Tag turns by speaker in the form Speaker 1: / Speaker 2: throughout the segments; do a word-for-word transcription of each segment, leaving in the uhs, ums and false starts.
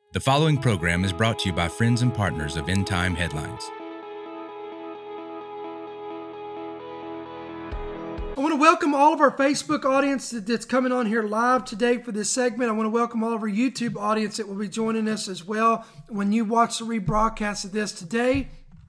Speaker 1: The following program is brought to you by friends and partners of End Time Headlines.
Speaker 2: I want to welcome all of our Facebook audience that's coming on here live today for this segment. I want to welcome all of our YouTube audience that will be joining us as well when you watch the rebroadcast of this today.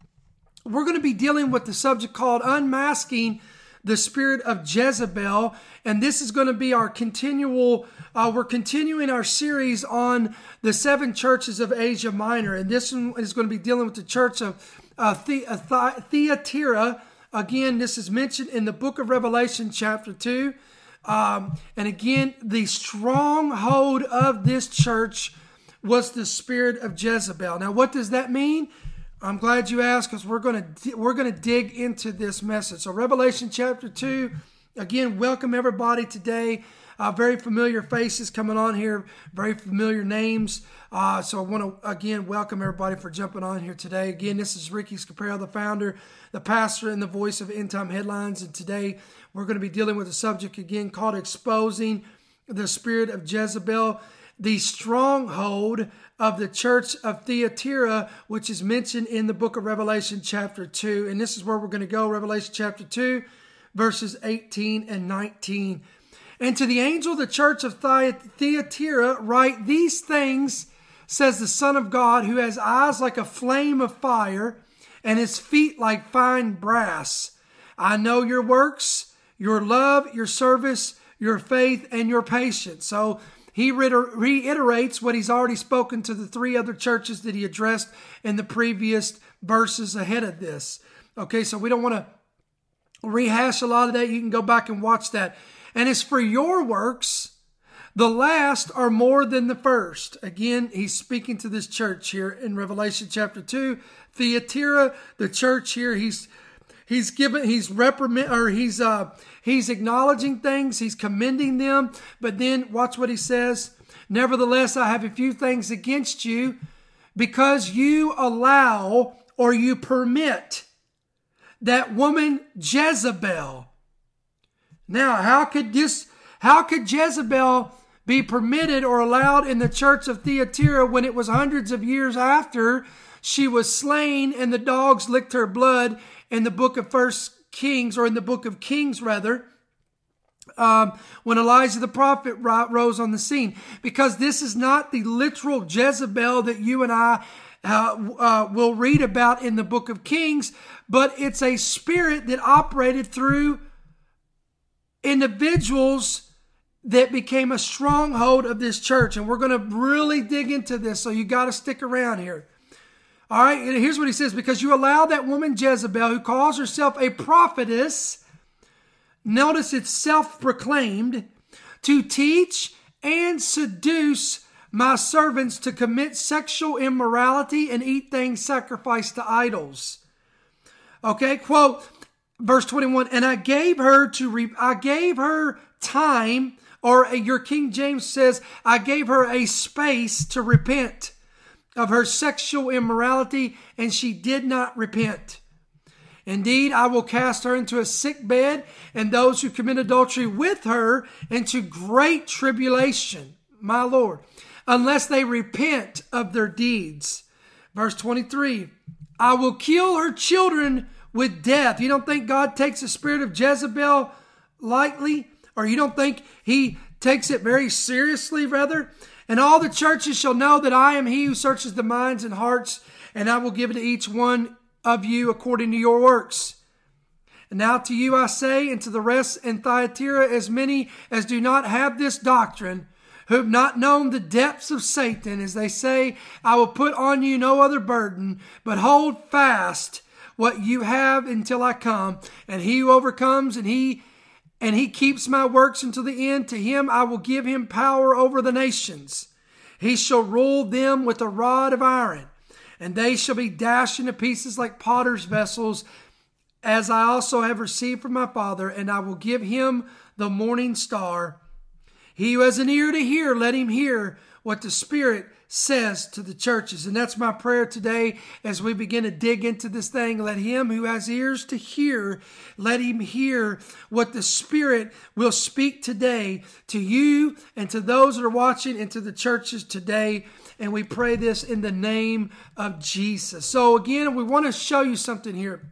Speaker 2: We're going to be dealing with the subject called Unmasking the Spirit of Jezebel, and this is going to be our continual, uh, we're continuing our series on the seven churches of Asia Minor, and this one is going to be dealing with the church of uh, the- uh, Thyatira. Again, this is mentioned in the book of Revelation chapter two, um, and again, the stronghold of this church was the spirit of Jezebel. Now, what does that mean? I'm glad you asked, because we're going to we're going to dig into this message. So Revelation chapter two, again, welcome everybody today. Uh, very familiar faces coming on here, very familiar names. Uh, so I want to, again, welcome everybody for jumping on here today. Again, this is Ricky Scaparo, the founder, the pastor, and the voice of End Time Headlines. And today we're going to be dealing with a subject, again, called Exposing the Spirit of Jezebel, the stronghold of the church of Thyatira, which is mentioned in the book of Revelation chapter two. And this is where we're going to go, Revelation chapter two, verses eighteen and nineteen. And to the angel of the church of Thyatira write, "These things says the Son of God, who has eyes like a flame of fire and his feet like fine brass. I know your works, your love, your service, your faith, and your patience." So he reiterates what he's already spoken to the three other churches that he addressed in the previous verses ahead of this. Okay, so we don't want to rehash a lot of that. You can go back and watch that. "And as for your works, the last are more than the first." Again, he's speaking to this church here in Revelation chapter two. Thyatira, the church here, he's He's given, he's reprimand, or he's uh, he's acknowledging things, he's commending them. But then watch what he says. "Nevertheless, I have a few things against you, because you allow or you permit that woman Jezebel." Now, how could this? How could Jezebel be permitted or allowed in the church of Thyatira when it was hundreds of years after she was slain and the dogs licked her blood in the book of First Kings, or in the book of Kings rather, um, when Elijah the prophet rose on the scene? Because this is not the literal Jezebel that you and I uh, uh, will read about in the book of Kings, but it's a spirit that operated through individuals that became a stronghold of this church. And we're going to really dig into this, so you got to stick around here. All right, and here's what he says. "Because you allow that woman Jezebel, who calls herself a prophetess," notice it's self-proclaimed, "to teach and seduce my servants to commit sexual immorality and eat things sacrificed to idols." Okay, quote, verse twenty-one, "And I gave her to, re- I gave her time," or your King James says, "I gave her a space to repent of her sexual immorality, and she did not repent. Indeed, I will cast her into a sick bed, and those who commit adultery with her into great tribulation," my Lord, "unless they repent of their deeds." Verse twenty-three, "I will kill her children with death." You don't think God takes the spirit of Jezebel lightly? Or you don't think he takes it very seriously, rather? "And all the churches shall know that I am he who searches the minds and hearts, and I will give it to each one of you according to your works. And now to you I say, and to the rest in Thyatira, as many as do not have this doctrine, who have not known the depths of Satan, as they say, I will put on you no other burden, but hold fast what you have until I come. And he who overcomes and he and he keeps my works until the end, to him I will give him power over the nations. He shall rule them with a rod of iron, and they shall be dashed into pieces like potter's vessels, as I also have received from my Father, and I will give him the morning star. He who has an ear to hear, let him hear what the Spirit says to the churches." And that's my prayer today as we begin to dig into this thing. Let him who has ears to hear, let him hear what the Spirit will speak today to you and to those that are watching and to the churches today. and we pray this in the name of Jesus. So again, we want to show you something here.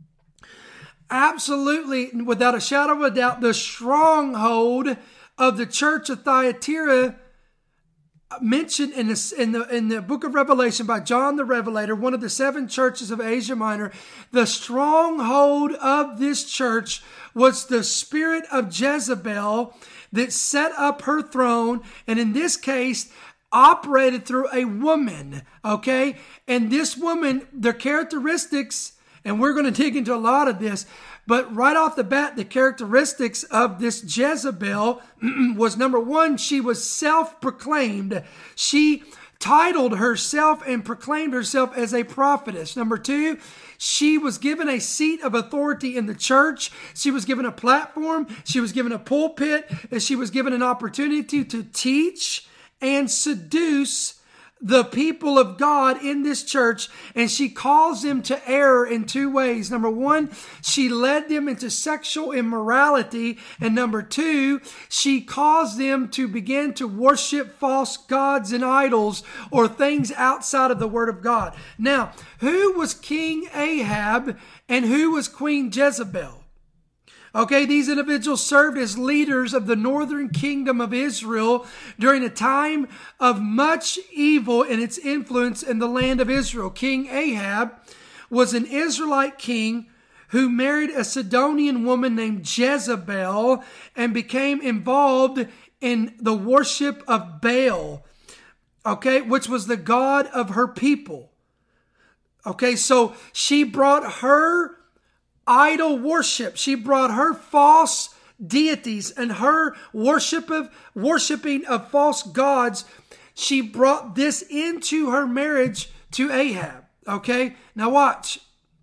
Speaker 2: Absolutely, without a shadow of a doubt, the stronghold of the church of Thyatira, mentioned in the, in the in the book of Revelation by John the Revelator, one of the seven churches of Asia Minor, the stronghold of this church was the spirit of Jezebel that set up her throne, and in this case, operated through a woman, okay? And this woman, their characteristics, and we're going to dig into a lot of this, but right off the bat, the characteristics of this Jezebel was, number one, she was self-proclaimed. She titled herself and proclaimed herself as a prophetess. Number two, she was given a seat of authority in the church. She was given a platform. She was given a pulpit. And she was given an opportunity to teach and seduce the people of God in this church, and she calls them to error in two ways. Number one, she led them into sexual immorality, and number two, she caused them to begin to worship false gods and idols or things outside of the Word of God. Now, who was King Ahab and who was Queen Jezebel? Okay, these individuals served as leaders of the northern kingdom of Israel during a time of much evil and its influence in the land of Israel. King Ahab was an Israelite king who married a Sidonian woman named Jezebel and became involved in the worship of Baal, okay, which was the god of her people. Okay, so she brought her idol worship. She brought her false deities and her worship of worshiping of false gods. She brought this into her marriage to Ahab. Okay, now watch.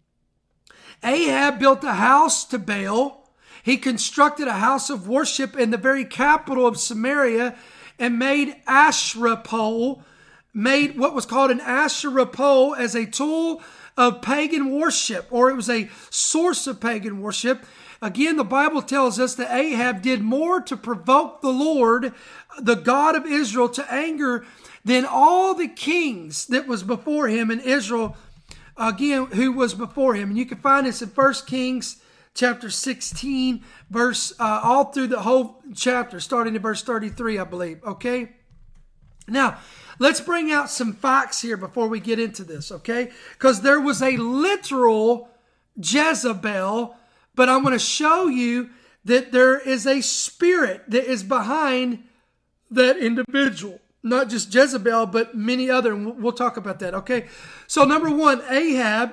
Speaker 2: Ahab built a house to Baal. He constructed a house of worship in the very capital of Samaria and made Asherah pole, made what was called an Asherah pole as a tool of pagan worship, or it was a source of pagan worship. Again, the Bible tells us that Ahab did more to provoke the Lord, the God of Israel, to anger than all the kings that was before him in Israel, again, who was before him. And you can find this in First Kings chapter sixteen, verse, uh, all through the whole chapter, starting in verse thirty-three, I believe. Okay? Now, let's bring out some facts here before we get into this, okay? Because there was a literal Jezebel, but I'm going to show you that there is a spirit that is behind that individual. Not just Jezebel, but many other, and we'll talk about that, okay? So number one, Ahab,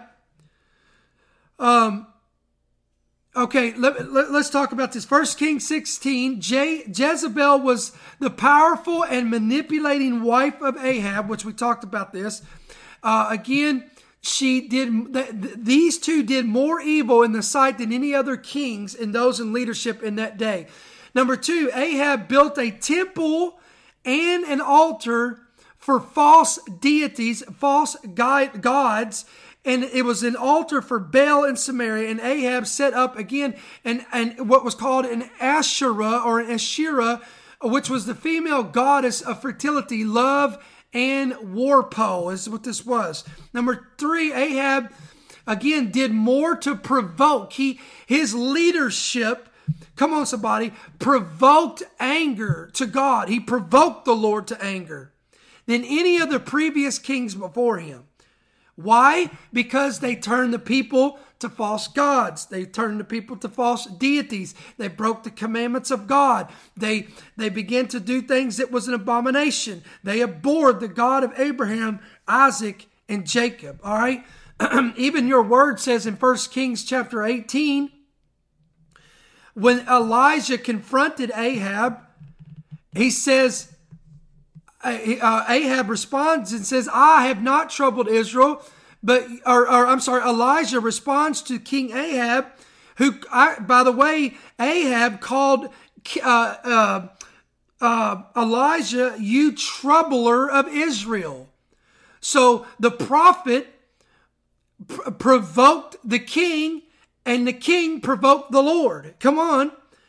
Speaker 2: um, Okay, let, let, let's talk about this. First Kings sixteen, Je- Jezebel was the powerful and manipulating wife of Ahab, which we talked about this. Uh, again, she did. Th- th- these two did more evil in the sight than any other kings and those in leadership in that day. Number two, Ahab built a temple and an altar for false deities, false guide, gods. And it was an altar for Baal in Samaria. And Ahab set up again and and what was called an Asherah or an Asherah, which was the female goddess of fertility, love, and warpo is what this was. Number three, Ahab again did more to provoke. He his leadership, come on somebody, provoked anger to God. He provoked the Lord to anger than any of the previous kings before him. Why? Because they turned the people to false gods. They turned the people to false deities. They broke the commandments of God. They, they began to do things that was an abomination. They abhorred the God of Abraham, Isaac, and Jacob. All right? Even your word says in First Kings chapter eighteen, when Elijah confronted Ahab, he says, Uh, Ahab responds and says, I have not troubled Israel, but, or, or I'm sorry, Elijah responds to King Ahab, who, I, by the way, Ahab called uh, uh, uh, Elijah, you troubler of Israel. So the prophet pr- provoked the king, and the king provoked the Lord. Come on.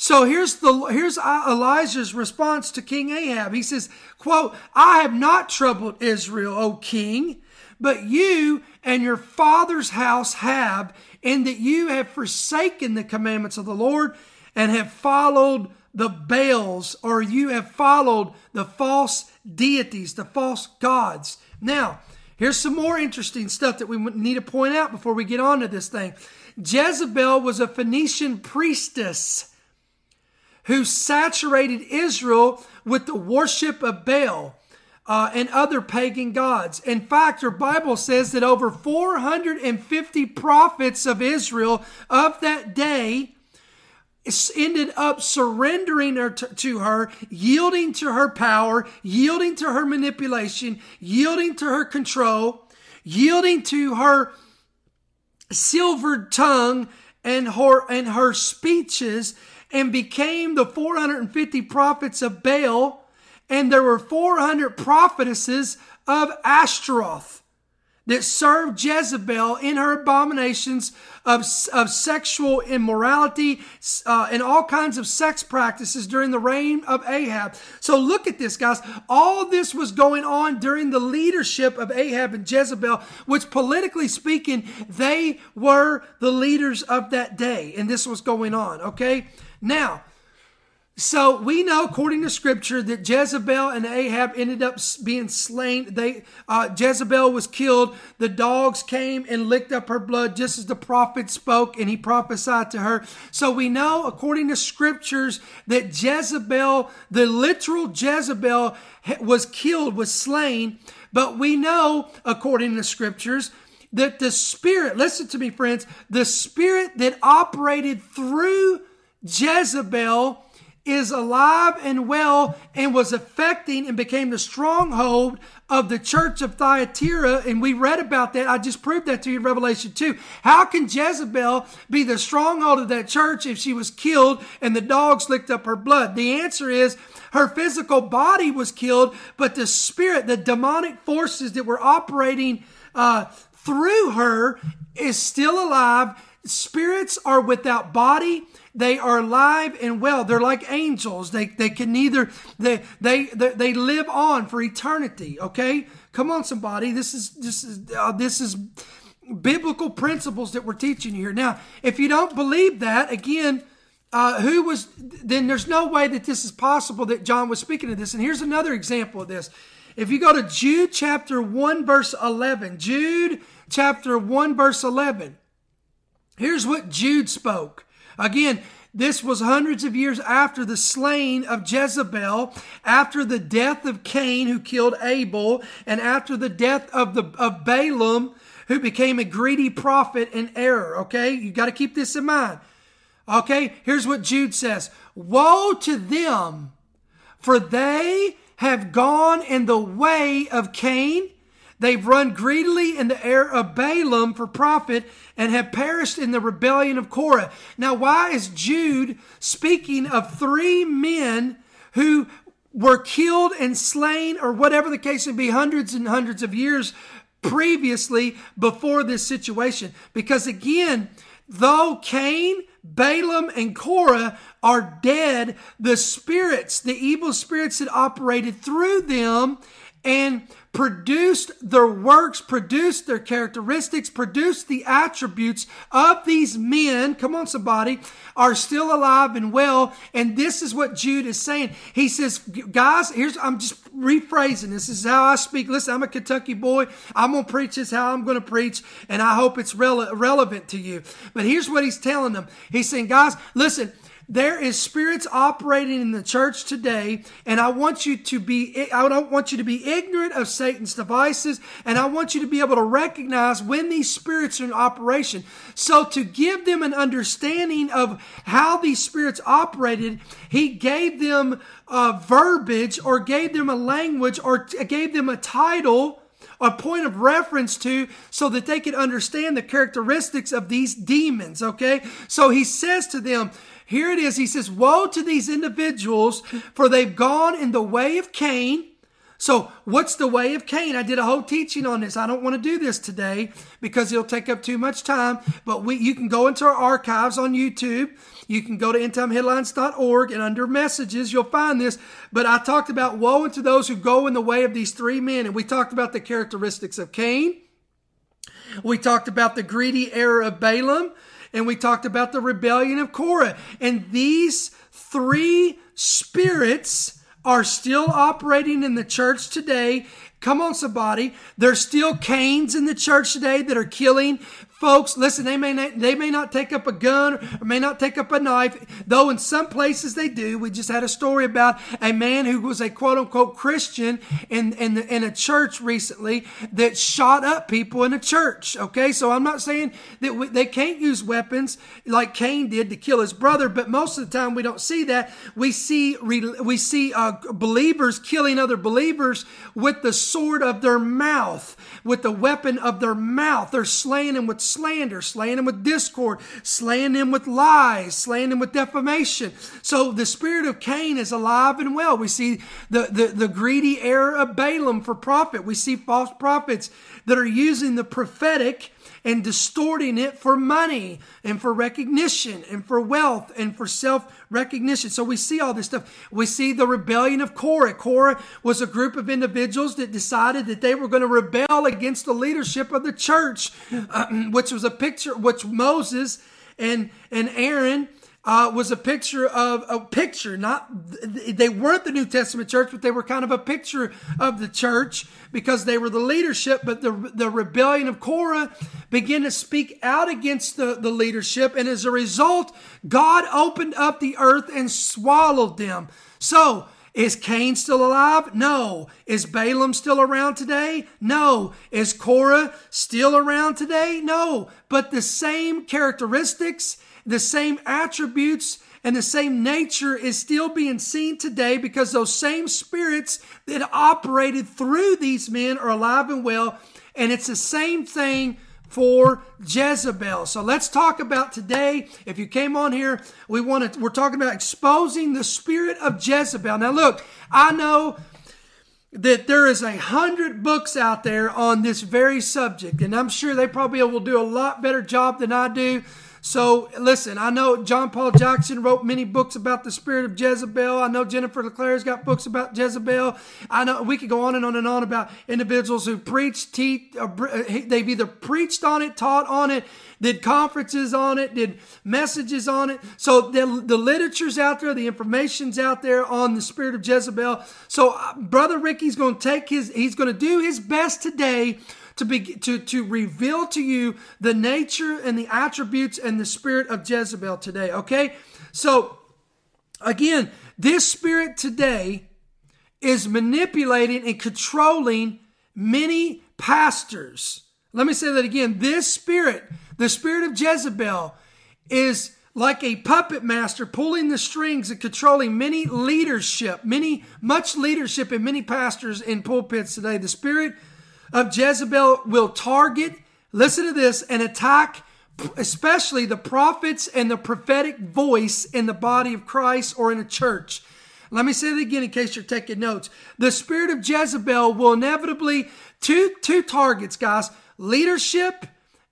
Speaker 2: So here's the here's Elijah's response to King Ahab. He says, quote, I have not troubled Israel, O king, but you and your father's house have, in that you have forsaken the commandments of the Lord and have followed the Baals, or you have followed the false deities, the false gods. Now, here's some more interesting stuff that we need to point out before we get on to this thing. Jezebel was a Phoenician priestess who saturated Israel with the worship of Baal uh, and other pagan gods. In fact, her Bible says that over four hundred fifty prophets of Israel of that day ended up surrendering her to, to her, yielding to her power, yielding to her manipulation, yielding to her control, yielding to her silvered tongue and her, and her speeches, and became the four hundred fifty prophets of Baal, and there were four hundred prophetesses of Ashtaroth that served Jezebel in her abominations of, of sexual immorality uh, and all kinds of sex practices during the reign of Ahab. So look at this, guys. All this was going on during the leadership of Ahab and Jezebel, which politically speaking, they were the leaders of that day. And this was going on, okay? Now, so we know, according to Scripture, that Jezebel and Ahab ended up being slain. They, uh, Jezebel was killed. The dogs came and licked up her blood, just as the prophet spoke, and he prophesied to her. So we know, according to Scriptures, that Jezebel, the literal Jezebel, was killed, was slain. But we know, according to Scriptures, that the spirit, listen to me, friends, the spirit that operated through Jezebel is alive and well and was affecting and became the stronghold of the church of Thyatira. And we read about that. I just proved that to you in Revelation two. How can Jezebel be the stronghold of that church if she was killed and the dogs licked up her blood? The answer is her physical body was killed, but the spirit, the demonic forces that were operating uh, through her is still alive. Spirits are without body. They are alive and well. They're like angels. They they can neither they they they, they live on for eternity. Okay, come on, somebody. This is this is uh, this is biblical principles that we're teaching you here. Now, if you don't believe that, again, uh, who was then? There's no way that this is possible that John was speaking of this. And here's another example of this. If you go to Jude chapter one verse eleven, Jude chapter one verse eleven. Here's what Jude spoke. Again, this was hundreds of years after the slaying of Jezebel, after the death of Cain, who killed Abel, and after the death of the of Balaam, who became a greedy prophet in error. Okay, you got to keep this in mind. Okay, here's what Jude says: woe to them, for they have gone in the way of Cain. They've run greedily in the error of Balaam for profit and have perished in the rebellion of Korah. Now, why is Jude speaking of three men who were killed and slain, or whatever the case may be, hundreds and hundreds of years previously before this situation? Because again, though Cain, Balaam, and Korah are dead, the spirits, the evil spirits that operated through them and produced their works, produced their characteristics, produced the attributes of these men, come on somebody, are still alive and well. And this is what Jude is saying. He says, guys, here's, I'm just rephrasing this. This is how I speak. Listen, I'm a Kentucky boy. I'm going to preach this how I'm going to preach, and I hope it's rele- relevant to you. But here's what he's telling them. He's saying, guys, listen, there is spirits operating in the church today, and I want you to be, I don't want you to be ignorant of Satan's devices, and I want you to be able to recognize when these spirits are in operation. So to give them an understanding of how these spirits operated, he gave them a verbiage, or gave them a language, or gave them a title, a point of reference to, so that they could understand the characteristics of these demons, okay? So he says to them, here it is, he says, woe to these individuals, for they've gone in the way of Cain. So what's the way of Cain? I did a whole teaching on this. I don't want to do this today because it'll take up too much time. But we, you can go into our archives on YouTube. You can go to end time headlines dot org, and under messages, you'll find this. But I talked about woe unto those who go in the way of these three men. And we talked about the characteristics of Cain. We talked about the greedy error of Balaam. And we talked about the rebellion of Korah. And these three spirits are still operating in the church today. Come on, somebody. There's still Cains in the church today that are killing folks. Listen, they may not, they may not take up a gun or may not take up a knife, though in some places they do. We just had a story about a man who was a quote-unquote Christian in, in, the, in a church recently that shot up people in a church. Okay, so I'm not saying that we, they can't use weapons like Cain did to kill his brother, but most of the time we don't see that. We see, we see uh, believers killing other believers with the sword of their mouth, with the weapon of their mouth. They're slaying them with slander, slaying them with discord, slaying them with lies, slaying them with defamation. So the spirit of Cain is alive and well. We see the, the, the greedy error of Balaam for profit. We see false prophets that are using the prophetic and distorting it for money and for recognition and for wealth and for self-recognition. So we see all this stuff. We see the rebellion of Korah. Korah was a group of individuals that decided that they were going to rebel against the leadership of the church, uh, which was a picture, which Moses and, and Aaron Uh, was a picture of a picture, not, they weren't the New Testament church, but they were kind of a picture of the church because they were the leadership. But the, the rebellion of Korah began to speak out against the, the leadership. And as a result, God opened up the earth and swallowed them. So, is Cain still alive? No. Is Balaam still around today? No. Is Korah still around today? No. But the same characteristics, the same attributes, and the same nature is still being seen today because those same spirits that operated through these men are alive and well. And it's the same thing for Jezebel. So let's talk about today. If you came on here, we want to, we're talking about exposing the spirit of Jezebel. Now look, I know that there is a hundred books out there on this very subject, and I'm sure they probably will do a lot better job than I do. So listen, I know John Paul Jackson wrote many books about the spirit of Jezebel. I know Jennifer LeClaire's got books about Jezebel. I know we could go on and on and on about individuals who preach, teach, uh, they've either preached on it, taught on it, did conferences on it, did messages on it. So the, the literature's out there, the information's out there on the spirit of Jezebel. So uh, Brother Ricky's going to take his, he's going to do his best today to be, to, to reveal to you the nature and the attributes and the spirit of Jezebel today. Okay. So again, this spirit today is manipulating and controlling many pastors. Let me say that again. This spirit, the spirit of Jezebel, is like a puppet master pulling the strings and controlling many leadership, many, much leadership in many pastors in pulpits today. The spirit of Jezebel will target, listen to this, and attack especially the prophets and the prophetic voice in the body of Christ or in a church. Let me say it again in case you're taking notes. The spirit of Jezebel will inevitably, two, two targets, guys, leadership,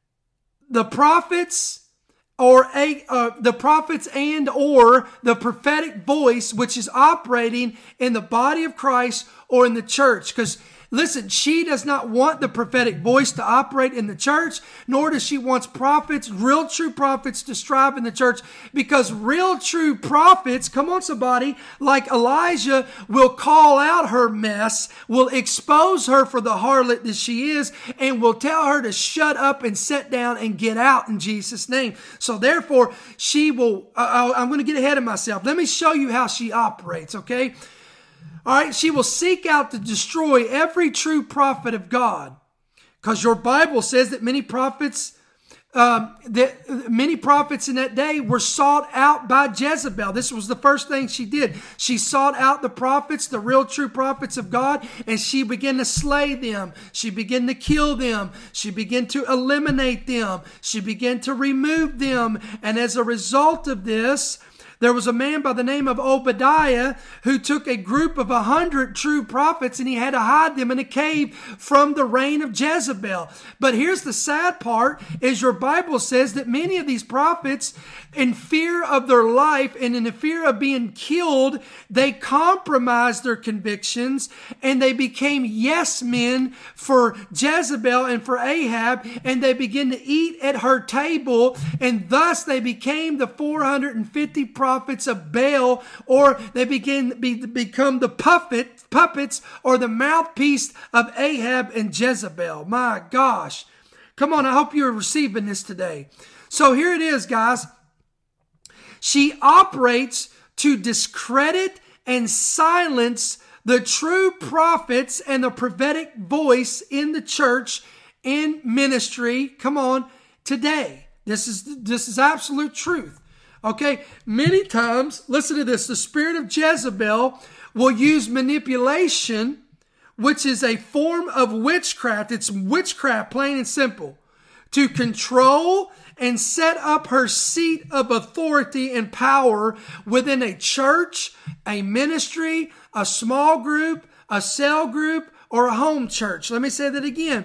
Speaker 2: the prophets, or a, uh, the prophets and or the prophetic voice, which is operating in the body of Christ or in the church. Because listen, she does not want the prophetic voice to operate in the church, nor does she want prophets, real true prophets, to strive in the church, because real true prophets, come on somebody, like Elijah, will call out her mess, will expose her for the harlot that she is, and will tell her to shut up and sit down and get out in Jesus' name. So therefore, she will, uh, I'm going to get ahead of myself. Let me show you how she operates, okay? All right, she will seek out to destroy every true prophet of God, because your Bible says that many prophets, um, that many prophets in that day were sought out by Jezebel. This was the first thing she did. She sought out the prophets, the real true prophets of God, and she began to slay them. She began to kill them. She began to eliminate them. She began to remove them. And as a result of this, There was a man by the name of Obadiah who took a group of a hundred true prophets and he had to hide them in a cave from the reign of Jezebel. But here's the sad part, is your Bible says that many of these prophets, in fear of their life and in the fear of being killed, they compromised their convictions and they became yes men for Jezebel and for Ahab, and they began to eat at her table, and thus they became the four hundred fifty prophets of Baal, or they began to be, become the puppet, puppets or the mouthpiece of Ahab and Jezebel. My gosh. Come on, I hope you're receiving this today. So here it is, guys. She operates to discredit and silence the true prophets and the prophetic voice in the church, in ministry. Come on, today. This is, this is absolute truth. Okay, many times, listen to this, the spirit of Jezebel will use manipulation, which is a form of witchcraft. It's witchcraft, plain and simple, to control and set up her seat of authority and power within a church, a ministry, a small group, a cell group, or a home church. Let me say that again.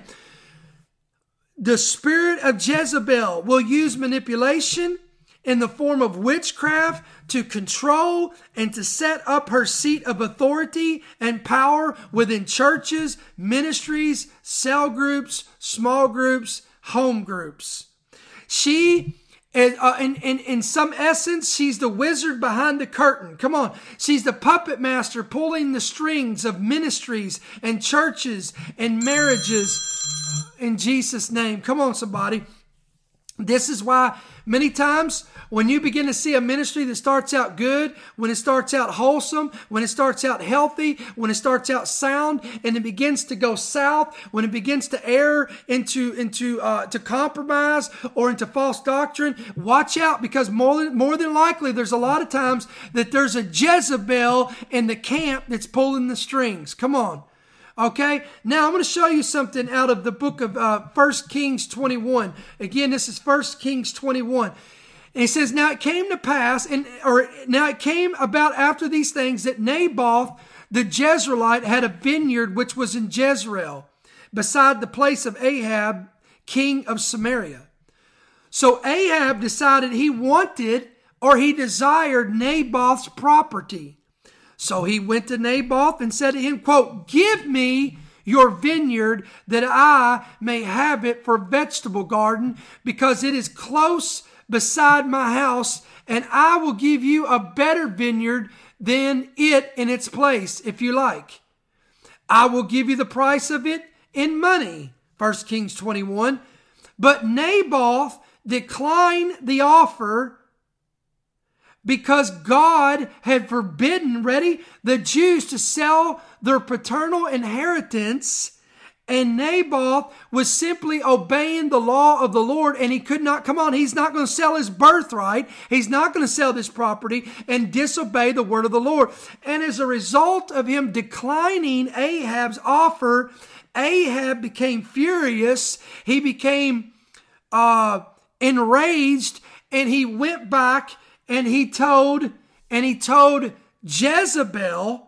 Speaker 2: The spirit of Jezebel will use manipulation in the form of witchcraft to control and to set up her seat of authority and power within churches, ministries, cell groups, small groups, home groups. She, uh, in, in, in some essence, she's the wizard behind the curtain. Come on. She's the puppet master pulling the strings of ministries and churches and marriages in Jesus' name. Come on, somebody. This is why many times when you begin to see a ministry that starts out good, when it starts out wholesome, when it starts out healthy, when it starts out sound, and it begins to go south, when it begins to err into into uh, to compromise or into false doctrine, watch out, because more than, more than likely there's a lot of times that there's a Jezebel in the camp that's pulling the strings. Come on. Okay, now I'm going to show you something out of the book of uh, First Kings twenty-one. Again, this is First Kings twenty-one. And it says, now it came to pass, and or now it came about after these things that Naboth the Jezreelite had a vineyard which was in Jezreel, beside the place of Ahab, king of Samaria. So Ahab decided he wanted or he desired Naboth's property. So he went to Naboth and said to him, quote, give me your vineyard that I may have it for vegetable garden, because it is close beside my house, and I will give you a better vineyard than it in its place, if you like. I will give you the price of it in money. First Kings twenty-one. But Naboth declined the offer, because God had forbidden, ready, the Jews to sell their paternal inheritance, and Naboth was simply obeying the law of the Lord, and he could not, come on, he's not going to sell his birthright, he's not going to sell this property and disobey the word of the Lord. And as a result of him declining Ahab's offer, Ahab became furious, he became uh, enraged, and he went back And he told, and he told Jezebel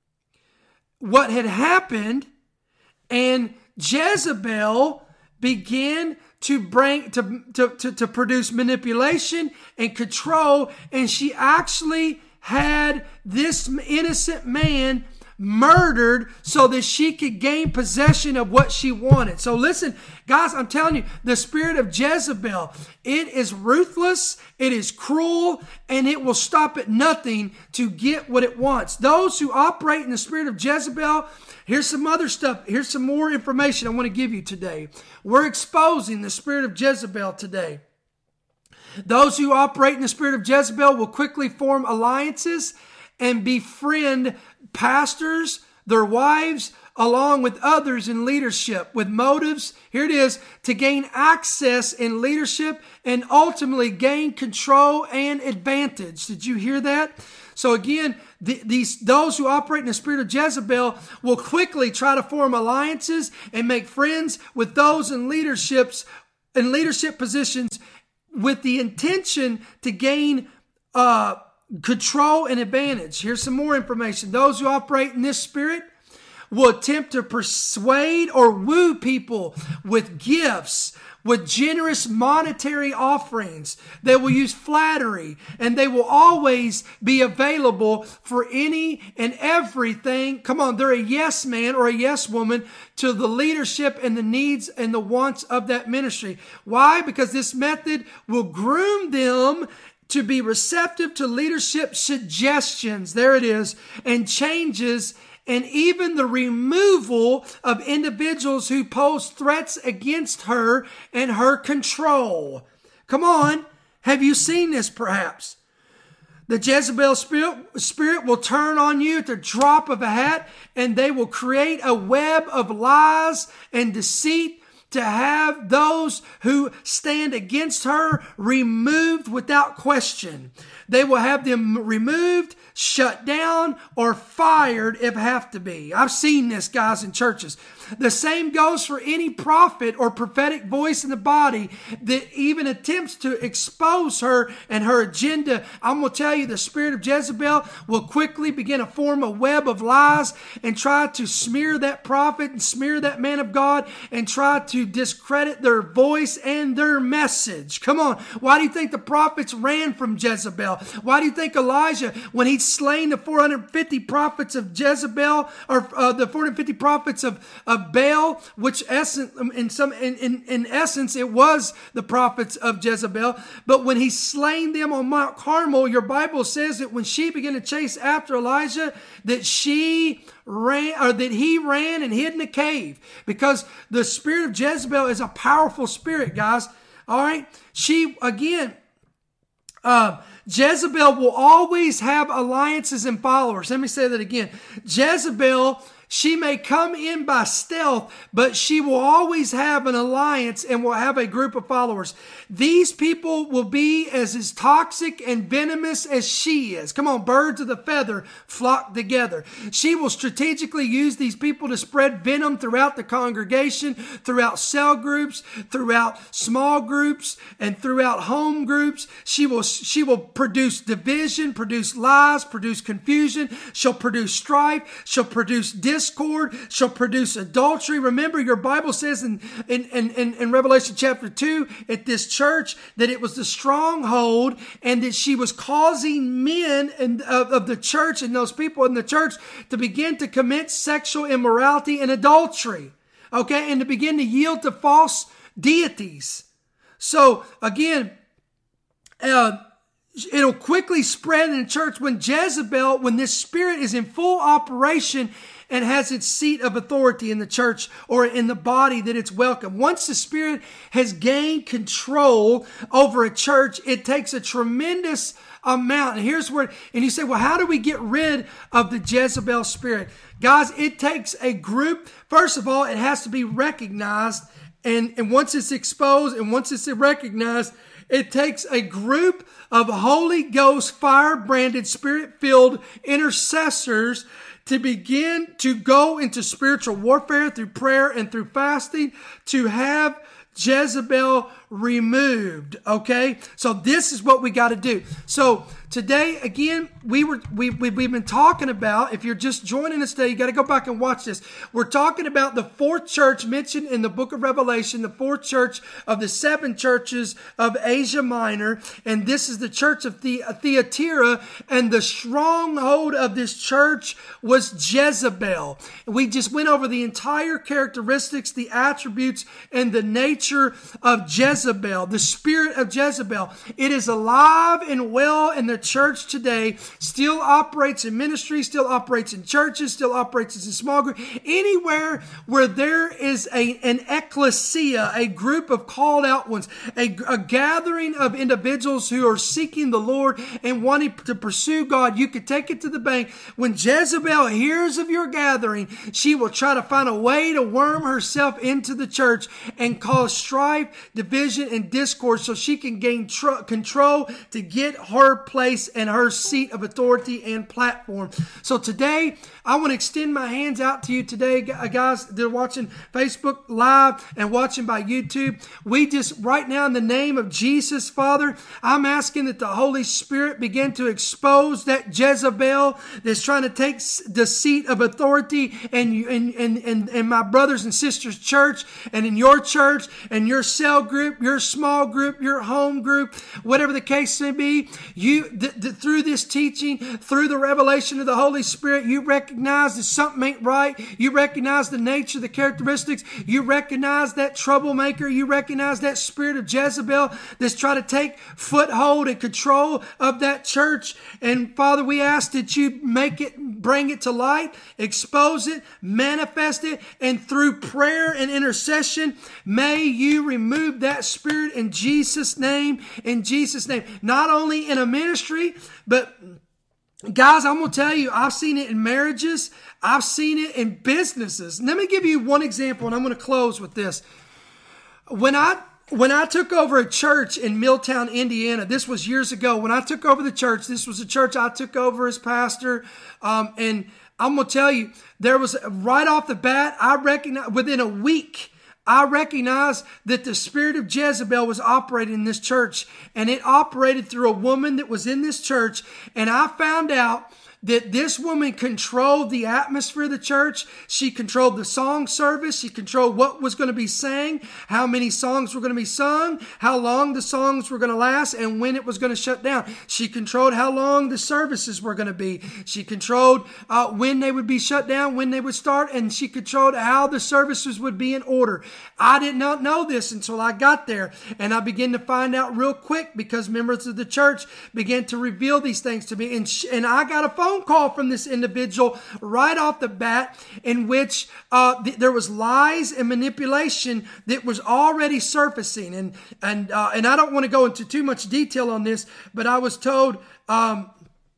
Speaker 2: what had happened, and Jezebel began to bring to, to, to, to produce manipulation and control, and she actually had this innocent man murdered so that she could gain possession of what she wanted. So listen, guys, I'm telling you, the spirit of Jezebel, it is ruthless, it is cruel, and it will stop at nothing to get what it wants. Those who operate in the spirit of Jezebel, here's some other stuff, here's some more information I want to give you today. We're exposing the spirit of Jezebel today. Those who operate in the spirit of Jezebel will quickly form alliances and befriend pastors, their wives, along with others in leadership, with motives, here it is, to gain access in leadership and ultimately gain control and advantage. Did you hear that? So again, the, these those who operate in the spirit of Jezebel will quickly try to form alliances and make friends with those in leaderships in leadership positions with the intention to gain uh control and advantage. Here's some more information. Those who operate in this spirit will attempt to persuade or woo people with gifts, with generous monetary offerings. They will use flattery, and they will always be available for any and everything. Come on, they're a yes man or a yes woman to the leadership and the needs and the wants of that ministry. Why? Because this method will groom them to be receptive to leadership suggestions. There it is. And changes, and even the removal of individuals who pose threats against her and her control. Come on. Have you seen this perhaps? The Jezebel spirit, spirit will turn on you at the drop of a hat, and they will create a web of lies and deceit to have those who stand against her removed without question. They will have them removed, shut down, or fired if have to be. I've seen this, guys, in churches. The same goes for any prophet or prophetic voice in the body that even attempts to expose her and her agenda. I'm going to tell you, the spirit of Jezebel will quickly begin to form a web of lies and try to smear that prophet and smear that man of God and try to discredit their voice and their message. Come on. Why do you think the prophets ran from Jezebel? Why do you think Elijah, when he'd slain the four hundred fifty prophets of Jezebel, or uh, the four hundred fifty prophets of, of Baal, which essence, in some, in, in, in essence, it was the prophets of Jezebel. But when he slain them on Mount Carmel, your Bible says that when she began to chase after Elijah, that she ran, or that he ran and hid in a cave, because the spirit of Jezebel is a powerful spirit, guys. All right. She, again, uh, Jezebel will always have alliances and followers. Let me say that again. Jezebel, she may come in by stealth, but she will always have an alliance and will have a group of followers. These people will be as, as toxic and venomous as she is. Come on, birds of the feather flock together. She will strategically use these people to spread venom throughout the congregation, throughout cell groups, throughout small groups, and throughout home groups. She will, she will produce division, produce lies, produce confusion. She'll produce strife. She'll produce discord. Discord, shall produce adultery. Remember, your Bible says in, in, in, in Revelation chapter two at this church that it was the stronghold, and that she was causing men and of, of the church and those people in the church to begin to commit sexual immorality and adultery. Okay, and to begin to yield to false deities. So again, uh, it'll quickly spread in the church when Jezebel, when this spirit is in full operation and has its seat of authority in the church or in the body that it's welcome. Once the spirit has gained control over a church, it takes a tremendous amount. And here's where, and you say, well, how do we get rid of the Jezebel spirit? Guys, it takes a group. First of all, it has to be recognized. And, and once it's exposed and once it's recognized, it takes a group of Holy Ghost fire-branded, spirit-filled intercessors to begin to go into spiritual warfare through prayer and through fasting to have Jezebel removed. Okay, so this is what we got to do. So today, again, we were we, we we've been talking about. If you're just joining us today, you got to go back and watch this. We're talking about the fourth church mentioned in the book of Revelation, the fourth church of the seven churches of Asia Minor, and this is the church of the Thyatira. And the stronghold of this church was Jezebel. We just went over the entire characteristics, the attributes, and the nature of Jezebel. Jezebel, the spirit of Jezebel. It is alive and well in the church today, still operates in ministry, still operates in churches, still operates as a small group. Anywhere where there is a, an ecclesia, a group of called out ones, a, a gathering of individuals who are seeking the Lord and wanting to pursue God, you could take it to the bank. When Jezebel hears of your gathering, she will try to find a way to worm herself into the church and cause cause strife, division, and discord so she can gain tr- control to get her place and her seat of authority and platform. So today, I want to extend my hands out to you today, guys that are watching Facebook Live and watching by YouTube. We just, right now, in the name of Jesus, Father, I'm asking that the Holy Spirit begin to expose that Jezebel that's trying to take the seat of authority in, in, in, in, in my brothers and sisters' church and in your church and your cell group, your small group, your home group, whatever the case may be. You, th- th- through this teaching, through the revelation of the Holy Spirit, you recognize that something ain't right. You recognize the nature, the characteristics. You recognize that troublemaker. You recognize that spirit of Jezebel that's trying to take foothold and control of that church. And Father, we ask that you make it, bring it to light, expose it, manifest it, and through prayer and intercession, may you remove that spirit in Jesus' name, in Jesus' name. Not only in a ministry, but guys, I'm going to tell you, I've seen it in marriages. I've seen it in businesses. Let me give you one example, and I'm going to close with this. When I When I took over a church in Milltown, Indiana, this was years ago. When I took over the church, this was a church I took over as pastor. Um, and I'm going to tell you, there was right off the bat, I recognize within a week, I recognized that the spirit of Jezebel was operating in this church. And it operated through a woman that was in this church. And I found out that this woman controlled the atmosphere of the church. She controlled the song service. She controlled what was going to be sang, how many songs were going to be sung, how long the songs were going to last, and when it was going to shut down. She controlled how long the services were going to be. She controlled uh, when they would be shut down, when they would start, and she controlled how the services would be in order. I did not know this until I got there, and I began to find out real quick because members of the church began to reveal these things to me, and, sh- and I got a phone call from this individual right off the bat in which uh, th- there was lies and manipulation that was already surfacing. And and uh, and I don't want to go into too much detail on this, but I was told um,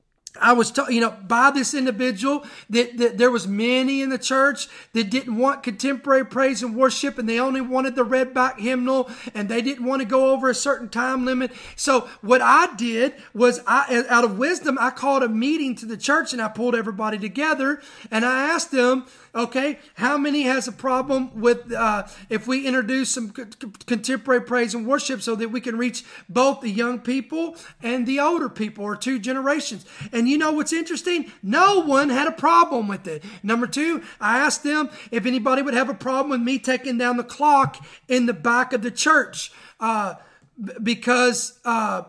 Speaker 2: I was told, you know, by this individual that, that there was many in the church that didn't want contemporary praise and worship, and they only wanted the red back hymnal, and they didn't want to go over a certain time limit. So what I did was, I, out of wisdom, I called a meeting to the church, and I pulled everybody together, and I asked them, okay, how many has a problem with uh, if we introduce some co- contemporary praise and worship so that we can reach both the young people and the older people, or two generations? And you know what's interesting? No one had a problem with it. Number two, I asked them if anybody would have a problem with me taking down the clock in the back of the church, uh, b- because uh,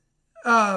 Speaker 2: uh,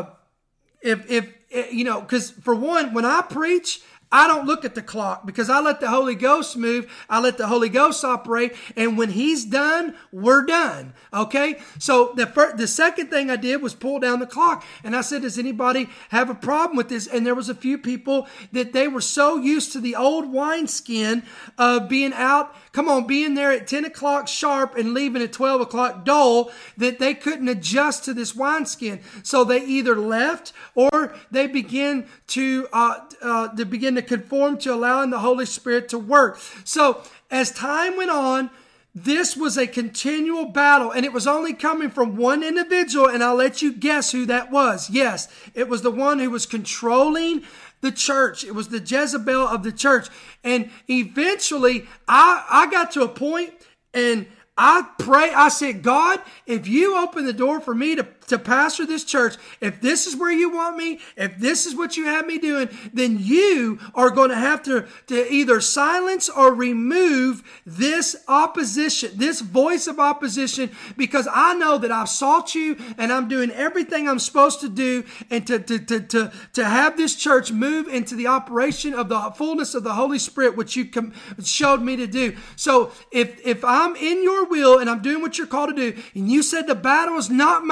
Speaker 2: if if you know, because for one, when I preach, I don't look at the clock because I let the Holy Ghost move. I let the Holy Ghost operate. And when He's done, we're done. Okay? So the first, the second thing I did was pull down the clock. And I said, does anybody have a problem with this? And there was a few people that they were so used to the old wineskin of being out, come on, being there at ten o'clock sharp and leaving at twelve o'clock dull, that they couldn't adjust to this wineskin. So they either left or they began to, uh, uh, to begin to conform to allowing the Holy Spirit to work. So as time went on, this was a continual battle, and it was only coming from one individual, and I'll let you guess who that was. Yes, it was the one who was controlling the church. It was the Jezebel of the church. And eventually, I, I got to a point, and I pray, I said, God, if you open the door for me to, to pastor this church, if this is where you want me, if this is what you have me doing, then you are going to have to, to either silence or remove this opposition, this voice of opposition, because I know that I've sought you and I'm doing everything I'm supposed to do and to, to, to, to, to have this church move into the operation of the fullness of the Holy Spirit, which you com- showed me to do. So if, if I'm in your will and I'm doing what you're called to do, and you said the battle is not mine, but it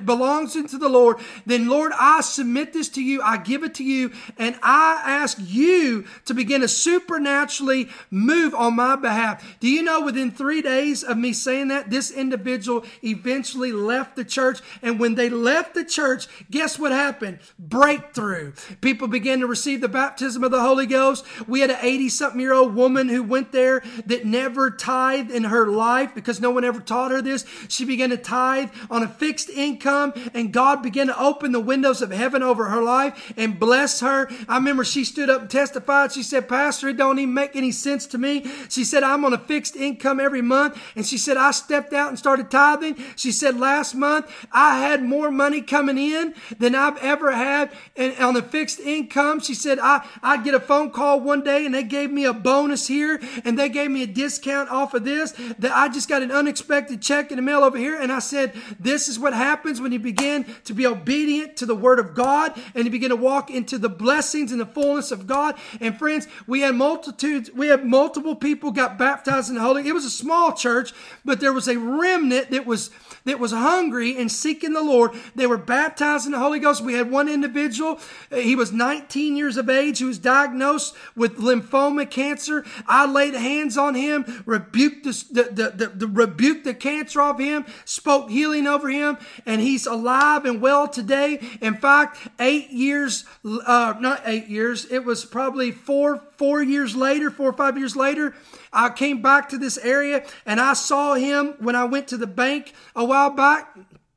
Speaker 2: it belongs into the Lord, then Lord, I submit this to you. I give it to you. And I ask you to begin to supernaturally move on my behalf. Do you know within three days of me saying that, this individual eventually left the church. And when they left the church, guess what happened? Breakthrough. People began to receive the baptism of the Holy Ghost. We had an eighty-something-year-old woman who went there that never tithed in her life because no one ever taught her this. She began to tithe on a fixed income, and God began to open the windows of heaven over her life and bless her. I remember she stood up and testified. She said, Pastor, it don't even make any sense to me. She said, I'm on a fixed income every month. And she said, I stepped out and started tithing. She said, last month, I had more money coming in than I've ever had and on a fixed income. She said, I, I'd get a phone call one day and they gave me a bonus here and they gave me a discount off of this, that I just got an unexpected check in the mail over here. And I said, this is what happens when you begin to be obedient to the word of God and you begin to walk into the blessings and the fullness of God. And friends, we had multitudes, we had multiple people got baptized in the Holy. It was a small church, but there was a remnant that was that was hungry and seeking the Lord. They were baptized in the Holy Ghost. We had one individual, he was nineteen years of age, who was diagnosed with lymphoma cancer. I laid hands on him, rebuked the, the, the, the, the rebuked the cancer off him, spoke healing over him, and he's alive and well today. In fact, eight years, uh, not eight years, it was probably four, four years later, four or five years later, I came back to this area and I saw him when I went to the bank a while back.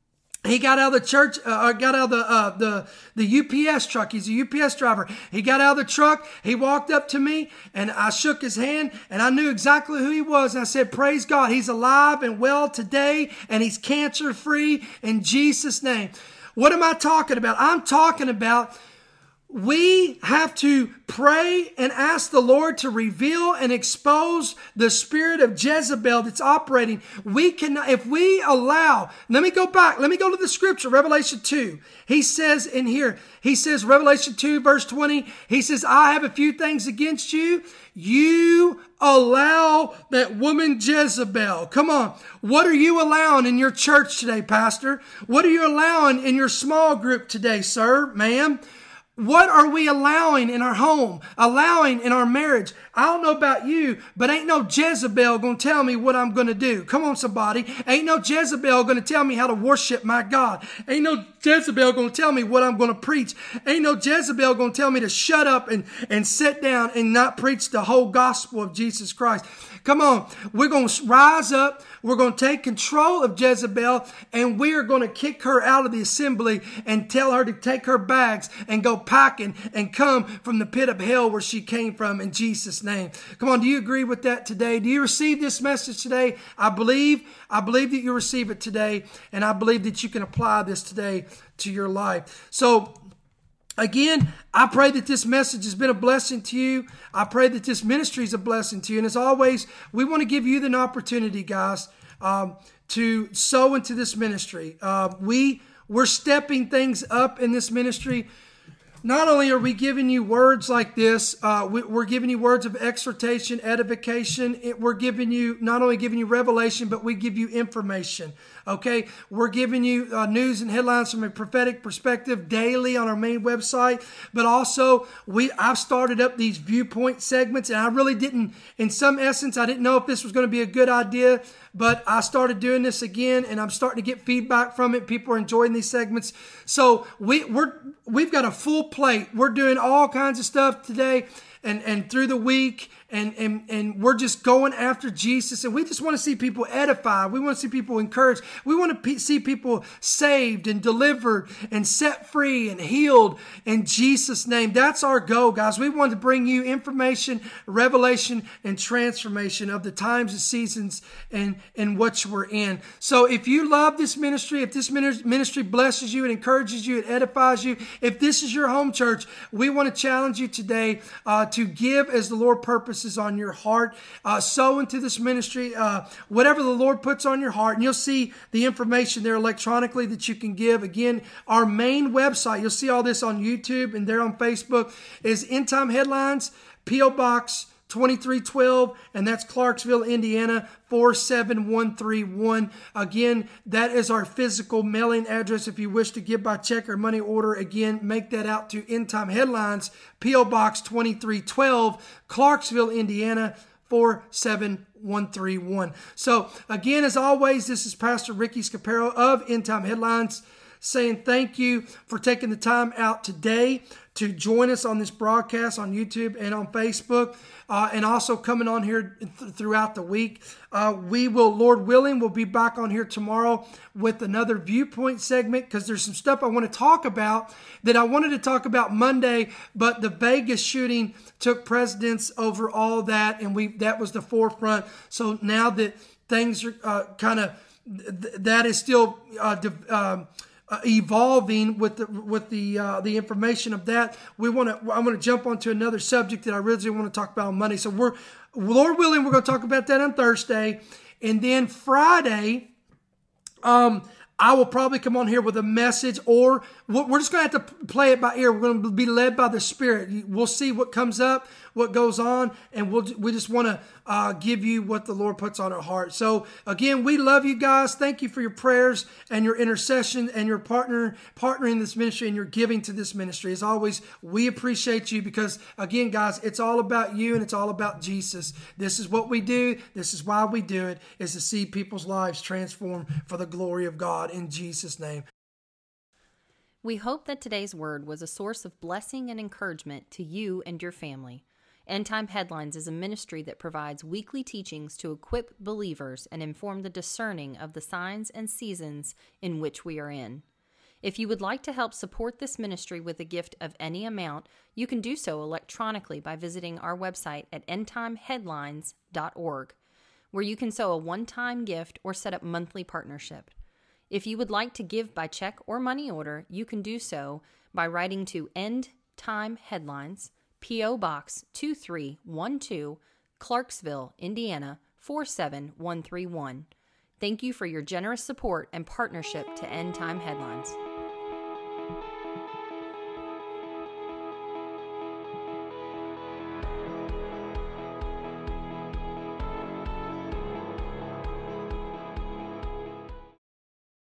Speaker 2: He got out of the church, uh, got out of the, uh, the, the U P S truck. He's a U P S driver. He got out of the truck. He walked up to me and I shook his hand and I knew exactly who he was. And I said, praise God. He's alive and well today and he's cancer free in Jesus' name. What am I talking about? I'm talking about we have to pray and ask the Lord to reveal and expose the spirit of Jezebel that's operating. We cannot, if we allow, let me go back, let me go to the scripture, Revelation two. He says in here, he says, Revelation two, verse twenty, he says, I have a few things against you. You allow that woman Jezebel. Come on. What are you allowing in your church today, Pastor? What are you allowing in your small group today, sir, ma'am? What are we allowing in our home, allowing in our marriage? I don't know about you, but ain't no Jezebel going to tell me what I'm going to do. Come on, somebody. Ain't no Jezebel going to tell me how to worship my God. Ain't no Jezebel going to tell me what I'm going to preach. Ain't no Jezebel going to tell me to shut up and, and sit down and not preach the whole gospel of Jesus Christ. Come on. We're going to rise up. We're going to take control of Jezebel and we are going to kick her out of the assembly and tell her to take her bags and go packing and come from the pit of hell where she came from in Jesus' name. Come on, do you agree with that today? Do you receive this message today? I believe, I believe that you receive it today, and I believe that you can apply this today to your life. So, again, I pray that this message has been a blessing to you. I pray that this ministry is a blessing to you. And as always, we want to give you the opportunity, guys, um, to sow into this ministry. Uh, we, we're stepping things up in this ministry. Not only are we giving you words like this, uh, we, we're giving you words of exhortation, edification. It, we're giving you, not only giving you revelation, but we give you information. Okay, we're giving you uh, news and headlines from a prophetic perspective daily on our main website. But also, we I've started up these viewpoint segments, and I really didn't, in some essence, I didn't know if this was going to be a good idea. But I started doing this again, and I'm starting to get feedback from it. People are enjoying these segments. So we, we're, we've got a full plate. We're doing all kinds of stuff today and, and through the week. And, and, and we're just going after Jesus. And we just want to see people edified. We want to see people encouraged. We want to pe- see people saved and delivered and set free and healed in Jesus' name. That's our goal, guys. We want to bring you information, revelation, and transformation of the times and seasons and, and what we're in. So if you love this ministry, if this ministry blesses you, it encourages you, it edifies you, if this is your home church, we want to challenge you today uh, to give as the Lord purposes on your heart. Uh, sow into this ministry, uh, whatever the Lord puts on your heart. And you'll see the information there electronically that you can give. Again, our main website, you'll see all this on YouTube and there on Facebook, is End Time Headlines, P O Box twenty-three twelve, and that's Clarksville, Indiana, four seven one three one. Again, that is our physical mailing address. If you wish to give by check or money order, again, make that out to End Time Headlines, P O Box twenty-three twelve, Clarksville, Indiana, four seven one three one. So, again, as always, this is Pastor Ricky Scaparo of End Time Headlines saying thank you for taking the time out today to join us on this broadcast on YouTube and on Facebook, uh, and also coming on here th- throughout the week. Uh, we will, Lord willing, we'll be back on here tomorrow with another viewpoint segment, because there's some stuff I want to talk about that I wanted to talk about Monday, but the Vegas shooting took precedence over all that, and we that was the forefront. So now that things are uh, kind of, th- that is still uh, de- um, Uh, evolving with the with the uh, the information of that, we want to. I'm going to jump onto another subject that I really want to talk about on Monday. So we're, Lord willing, we're going to talk about that on Thursday, and then Friday, um, I will probably come on here with a message, or we're just going to have to play it by ear. We're going to be led by the Spirit. We'll see what comes up, what goes on, and we'll we just want to uh, give you what the Lord puts on our heart. So again, we love you guys. Thank you for your prayers and your intercession and your partner partnering this ministry and your giving to this ministry. As always, we appreciate you, because again, guys, it's all about you and it's all about Jesus. This is what we do. This is why we do it, is to see people's lives transformed for the glory of God, in Jesus' name.
Speaker 3: We hope that today's word was a source of blessing and encouragement to you and your family. End Time Headlines is a ministry that provides weekly teachings to equip believers and inform the discerning of the signs and seasons in which we are in. If you would like to help support this ministry with a gift of any amount, you can do so electronically by visiting our website at end time headlines dot org, where you can sow a one-time gift or set up monthly partnership. If you would like to give by check or money order, you can do so by writing to End Time Headlines, P O Box two three one two, Clarksville, Indiana, four seven one three one. Thank you for your generous support and partnership to End Time Headlines.